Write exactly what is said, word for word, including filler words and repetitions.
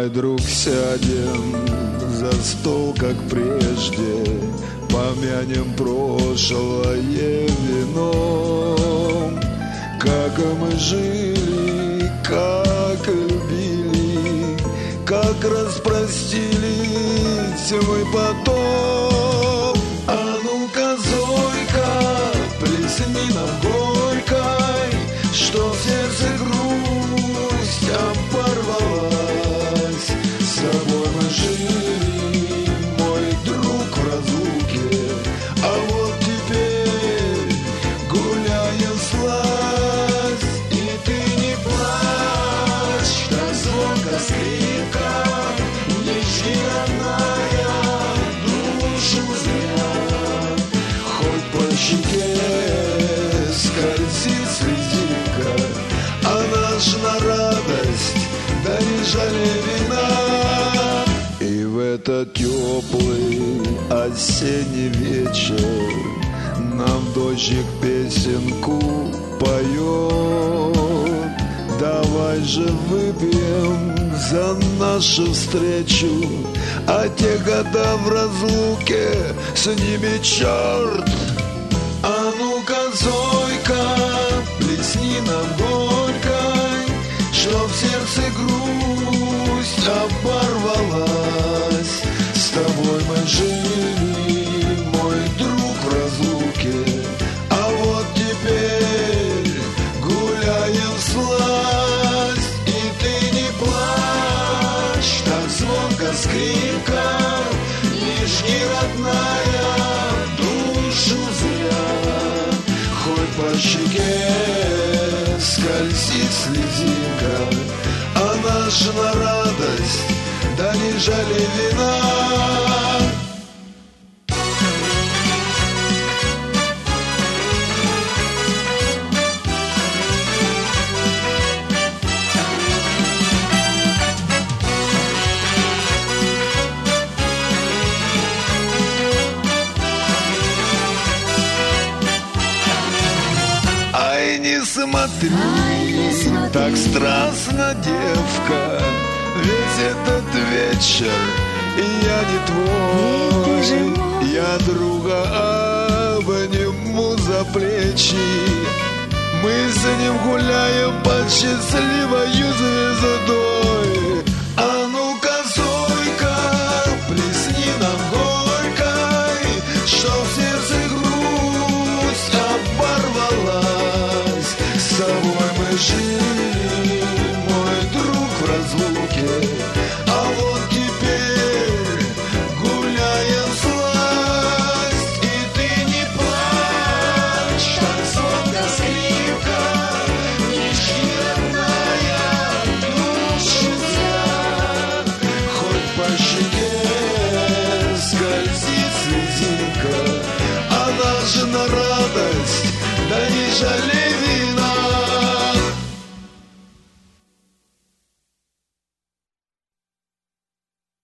Мой друг, сядем за стол, как прежде, помянем прошлое вином. Как мы жили, как любили, как распростились мы потом. А ну-ка, Зойка, плесни нам горькой, что в сердце грусть оборвалась. С тобой мы жили, мой друг, в разлуке, а вот теперь гуляем всласть. И ты не плачь, так звонко скрипка, не жди, родная, душу зря. Хоть по щеке скользит слезинка, она ж на радость, да не жалей вина. И в этот теплый осенний вечер нам дождик песенку поет. Давай же выпьем за нашу встречу, а те года в разлуке с ними черт. А ну-ка, Зойка, плесни нам горькой, что в сердце грусть оборвалась. С тобой мы жили, мой друг, в разлуке, а вот теперь гуляем всласть. И ты не плачь, так звонко скрипка, не жги, родная, душу зря. Хоть по щеке скользит слезинка, она ж на радость, да не жалей вина. Ай, не смотри, Ай, не смотри, так страстно, девка, весь этот вечер и я не твой. Ведь ты же мой. Я друга обниму за плечи, мы с ним гуляем под счастливою звездой. А ну-ка, Зойка, плесни нам горькой, что в сердце грусть оборвалась. С тобой мы жили, мой друг, в разлуке, а вот теперь гуляем всласть. И ты не плачь, так звонко скрипка, не жги, родная, душу зря. Хоть по щеке скользит слезинка, она же на радость, да не жалей.